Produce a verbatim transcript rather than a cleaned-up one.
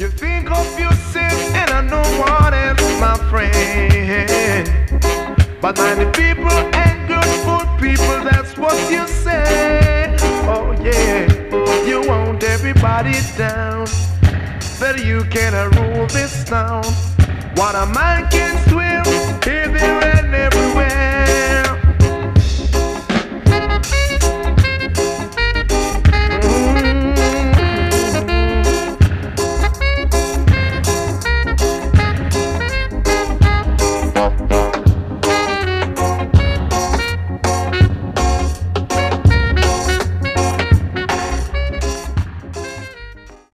You think of yourself and I know what else, my friend. But many people and good people, that's what you say. Oh yeah, you want everybody down, that you can rule this town. What a man can swear